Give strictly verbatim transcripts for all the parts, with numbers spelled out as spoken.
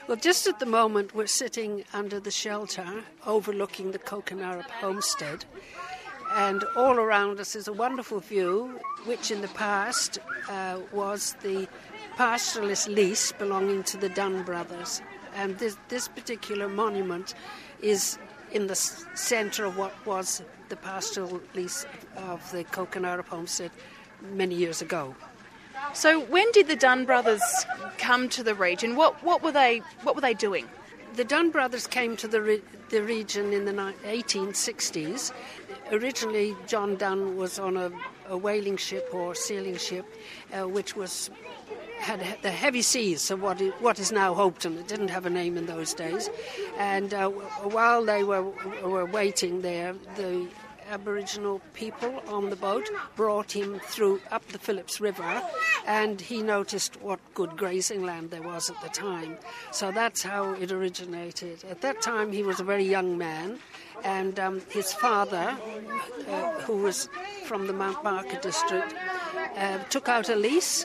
Well, just at the moment we're sitting under the shelter overlooking the Coconut homestead, and all around us is a wonderful view which in the past uh, was the pastoralist lease belonging to the Dunn brothers. And this, this particular monument is in the s- centre of what was the pastoral lease of the Coconut homestead many years ago. So when did the Dunn brothers come to the region? What what were they what were they doing? The Dunn brothers came to the re- the region in the eighteen sixties. Originally, John Dunn was on a, a whaling ship or sealing ship, uh, which was had the heavy seas of what is, what is now Hopeton. It didn't have a name in those days, and uh, while they were were waiting there, the Aboriginal people on the boat brought him through up the Phillips River, and he noticed what good grazing land there was at the time. So that's how it originated. At that time he was a very young man, and um, his father, uh, who was from the Mount Barker district, uh, took out a lease,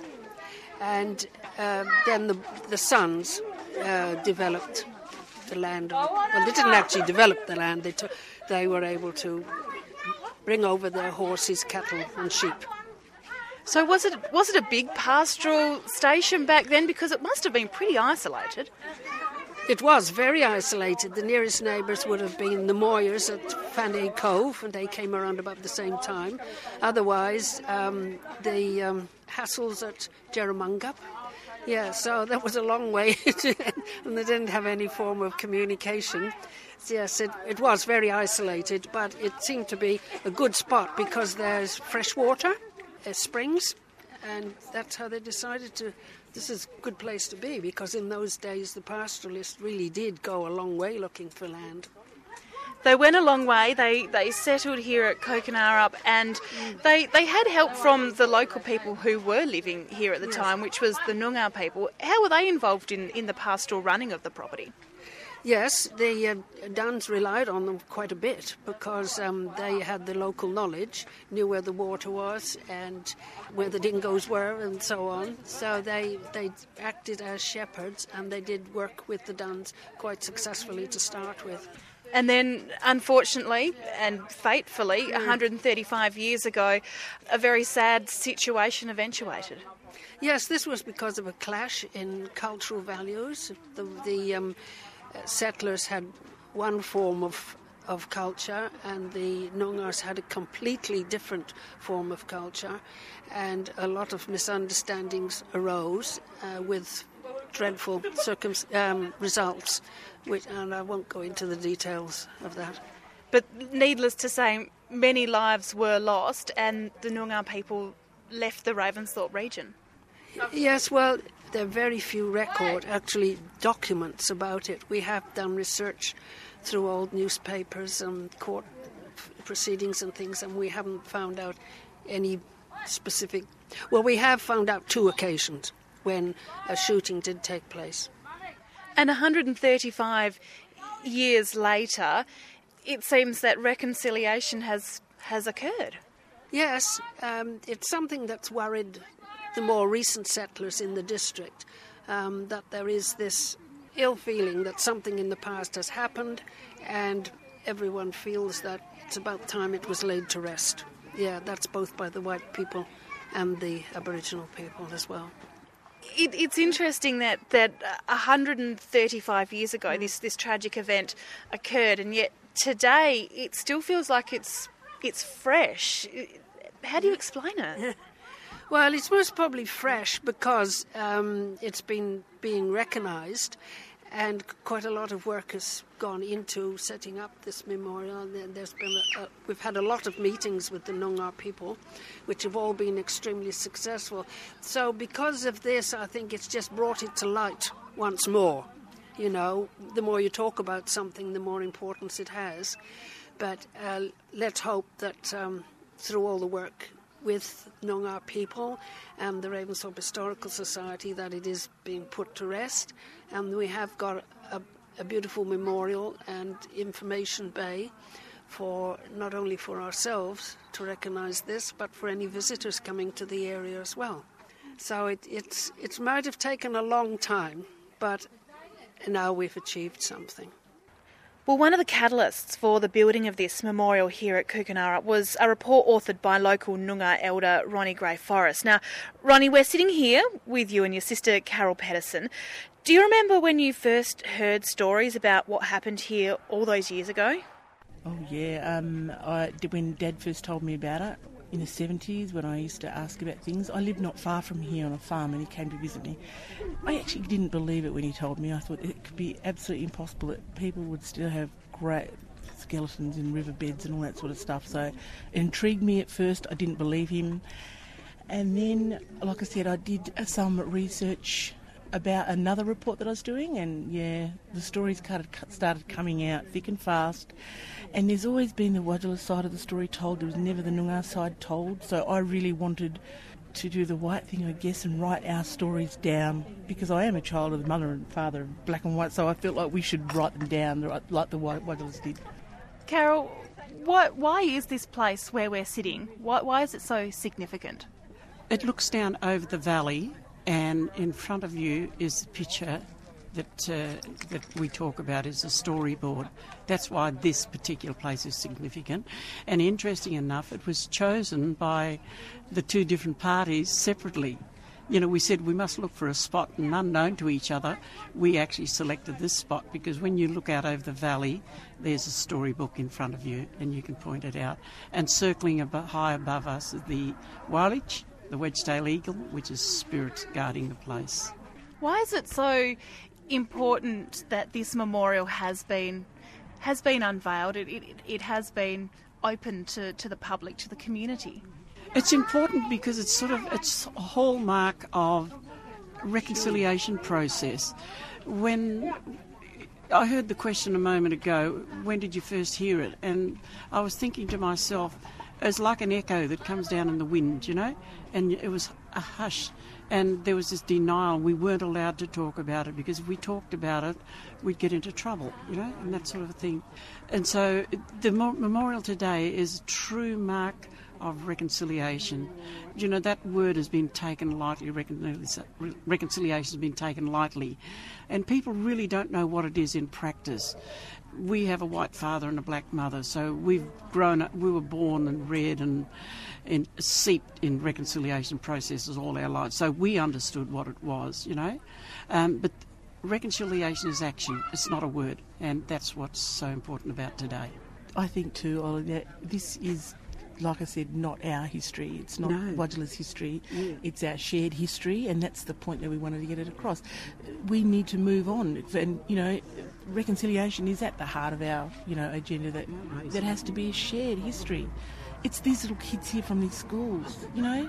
and uh, then the, the sons uh, developed the land. Well, they didn't actually develop the land. They, took, they were able to bring over their horses, cattle and sheep. So was it was it a big pastoral station back then? Because it must have been pretty isolated. It was very isolated. The nearest neighbours would have been the Moyers at Fanny Cove, and they came around about the same time. Otherwise, um, the um, Hassels at Jerramungup. Yeah, so that was a long way, to, and they didn't have any form of communication. Yes, it, it was very isolated, but it seemed to be a good spot because there's fresh water, uh, springs, and that's how they decided to, this is a good place to be, because in those days the pastoralists really did go a long way looking for land. They went a long way. They they settled here at Coconarup, and mm. they they had help from the local people who were living here at the yes. time, which was the Noongar people. How were they involved in, in the pastoral running of the property? Yes, the uh, Dunns relied on them quite a bit because um, they had the local knowledge, knew where the water was and where the dingoes were and so on. So they, they acted as shepherds, and they did work with the Dunns quite successfully to start with. And then, unfortunately and fatefully, one hundred thirty-five years ago, a very sad situation eventuated. Yes, this was because of a clash in cultural values. The, the um, settlers had one form of of culture, and the Noongars had a completely different form of culture, and a lot of misunderstandings arose uh, with dreadful circum- um, results, which, and I won't go into the details of that. But needless to say, many lives were lost, and the Noongar people left the Ravensthorpe region. Yes, well, there are very few record, actually, documents about it. We have done research through old newspapers and court proceedings and things, and we haven't found out any specific... Well, we have found out two occasions when a shooting did take place. And one hundred thirty-five years later, it seems that reconciliation has, has occurred. Yes, um, it's something that's worried the more recent settlers in the district, um, that there is this ill feeling that something in the past has happened, and everyone feels that it's about time it was laid to rest. Yeah, that's both by the white people and the Aboriginal people as well. It, it's interesting that, that one hundred thirty-five years ago mm. this, this tragic event occurred, and yet today it still feels like it's it's fresh. How do you explain it? Well, it's most probably fresh because um, it's been being recognised, and quite a lot of work has gone into setting up this memorial. There's been a, a, we've had a lot of meetings with the Noongar people, which have all been extremely successful. So because of this, I think it's just brought it to light once more. You know, the more you talk about something, the more importance it has. But uh, let's hope that um, through all the work with Noongar people and the Ravensthorpe Historical Society, that it is being put to rest, and we have got a, a beautiful memorial and information bay for not only for ourselves to recognise this, but for any visitors coming to the area as well. So it, it's it might have taken a long time, but now we've achieved something. Well, one of the catalysts for the building of this memorial here at Kookanurup was a report authored by local Noongar elder Ronnie Gray Forrest. Now, Ronnie, we're sitting here with you and your sister Carol Pedersen. Do you remember when you first heard stories about what happened here all those years ago? Oh yeah, um, I did when Dad first told me about it in the seventies when I used to ask about things. I lived not far from here on a farm and he came to visit me. I actually didn't believe it when he told me. I thought it could be absolutely impossible that people would still have great skeletons in riverbeds and all that sort of stuff. So it intrigued me at first. I didn't believe him. And then, like I said, I did some research about another report that I was doing, and yeah, the stories started coming out thick and fast. And there's always been the Wadjala side of the story told. There was never the Noongar side told. So I really wanted to do the right thing, I guess, and write our stories down, because I am a child of the mother and father of black and white, so I felt like we should write them down like the Wadjalas did. Carol, what, why is this place where we're sitting? Why, why is it so significant? It looks down over the valley, and in front of you is the picture that uh, that we talk about as a storyboard. That's why this particular place is significant. And interesting enough, it was chosen by the two different parties separately. You know, we said we must look for a spot, and unknown to each other, we actually selected this spot because when you look out over the valley, there's a storybook in front of you and you can point it out. And circling ab- high above us is the Walich, the Wedgetail Eagle, which is spirits guarding the place. Why is it so important that this memorial has been has been unveiled? It, it, it has been open to, to the public, to the community. It's important because it's sort of it's a hallmark of reconciliation process. When I heard the question a moment ago, when did you first hear it? And I was thinking to myself, it's like an echo that comes down in the wind, you know, and it was a hush. And there was this denial. We weren't allowed to talk about it because if we talked about it, we'd get into trouble, you know, and that sort of thing. And so the memorial today is a true mark of reconciliation. You know, that word has been taken lightly, reconciliation has been taken lightly. And people really don't know what it is in practice. We have a white father and a black mother, so we've grown up, we were born and reared and, and seeped in reconciliation processes all our lives. So we understood what it was, you know. Um, but reconciliation is action, it's not a word, and that's what's so important about today. I think too, Ollie, that this is, like I said, not our history. It's not no. Wadjala's history. Yeah. It's our shared history, and that's the point that we wanted to get it across. We need to move on, and you know, reconciliation is at the heart of our, you know, agenda. That yeah, that has to be a shared history. It's these little kids here from these schools, you know.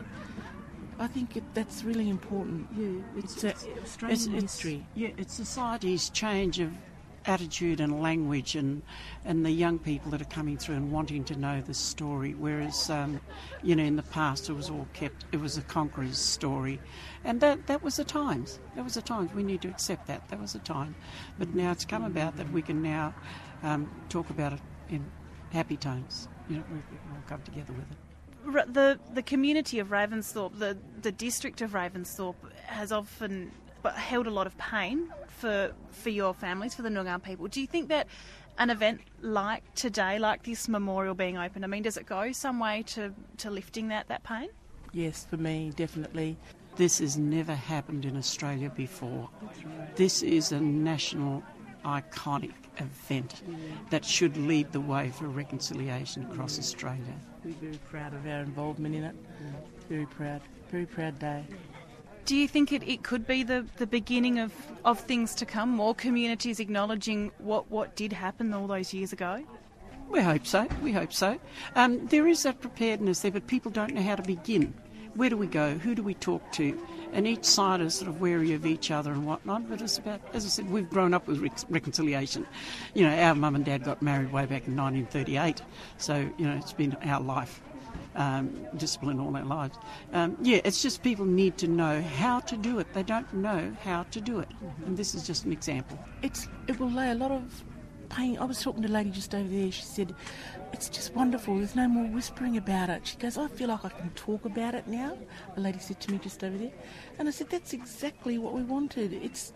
I think it, that's really important. Yeah, it's, it's a Australian it's, history. It's, yeah, it's society's change of attitude and language, and and the young people that are coming through and wanting to know the story, whereas um, you know, in the past it was all kept, it was a conqueror's story, and that that was the times that was the times we need to accept that that was the time. But now it's come about that we can now um, talk about it in happy tones, you know, we can all come together with it. The the community of Ravensthorpe, the, the district of Ravensthorpe has often held a lot of pain for for your families, for the Noongar people. Do you think that an event like today, like this memorial being open, I mean, does it go some way to, to lifting that, that pain? Yes, for me, definitely. This has never happened in Australia before. This is a national iconic event that should lead the way for reconciliation across Australia. We're very proud of our involvement in it. Very proud. Very proud day. Do you think it, it could be the, the beginning of, of things to come, more communities acknowledging what, what did happen all those years ago? We hope so, we hope so. Um, there is that preparedness there, but people don't know how to begin. Where do we go? Who do we talk to? And each side is sort of wary of each other and whatnot, but it's about, as I said, we've grown up with rec- reconciliation. You know, our mum and dad got married way back in nineteen thirty-eight, so, you know, it's been our life. Um, discipline all their lives. Um, yeah, it's just people need to know how to do it. They don't know how to do it. And this is just an example. It's It will lay a lot of pain. I was talking to a lady just over there. She said, it's just wonderful. There's no more whispering about it. She goes, I feel like I can talk about it now. A lady said to me just over there. And I said, that's exactly what we wanted. It's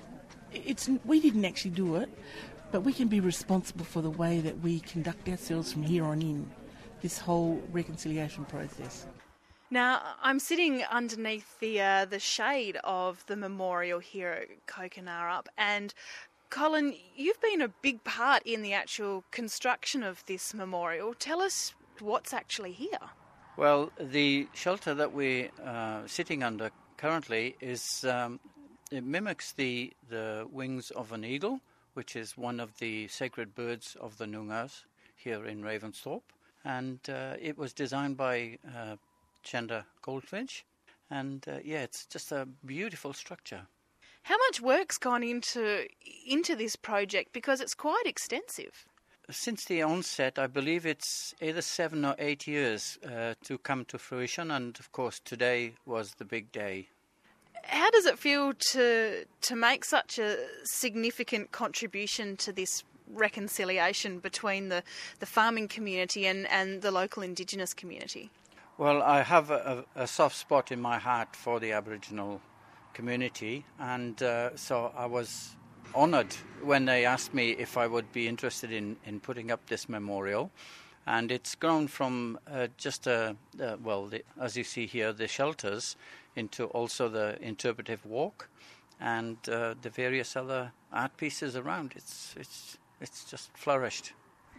It's we didn't actually do it, but we can be responsible for the way that we conduct ourselves from here on in, this whole reconciliation process. Now, I'm sitting underneath the uh, the shade of the memorial here at Kokenarup, and Colin, you've been a big part in the actual construction of this memorial. Tell us what's actually here. Well, the shelter that we're uh, sitting under currently is um, it mimics the the wings of an eagle, which is one of the sacred birds of the Noongar here in Ravensthorpe, and uh, it was designed by uh, Chanda Goldfinch, and uh, yeah, it's just a beautiful structure. How much work's gone into into this project, because it's quite extensive? Since the onset, I believe it's either seven or eight years uh, to come to fruition, and of course today was the big day. How does it feel to to make such a significant contribution to this reconciliation between the, the farming community and, and the local Indigenous community? Well, I have a, a soft spot in my heart for the Aboriginal community, and uh, so I was honoured when they asked me if I would be interested in, in putting up this memorial. And it's grown from uh, just, a, uh, well, the, as you see here, the shelters, into also the interpretive walk and uh, the various other art pieces around. It's it's it's just flourished.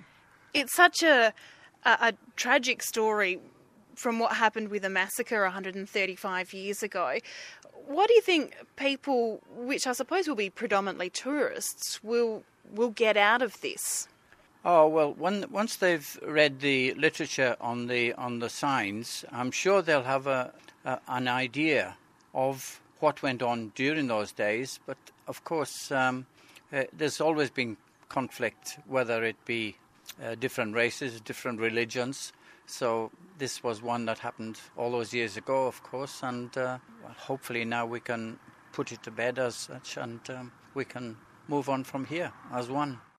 It's such a, a, a tragic story from what happened with the massacre one hundred thirty-five years ago. What do you think people, which I suppose will be predominantly tourists, will will get out of this? Oh well, when, once they've read the literature on the on the signs, I'm sure they'll have a, a an idea of what went on during those days. But of course, um, uh, there's always been conflict, whether it be uh, different races, different religions. So this was one that happened all those years ago, of course, and uh, hopefully now we can put it to bed as such, and um, we can move on from here as one.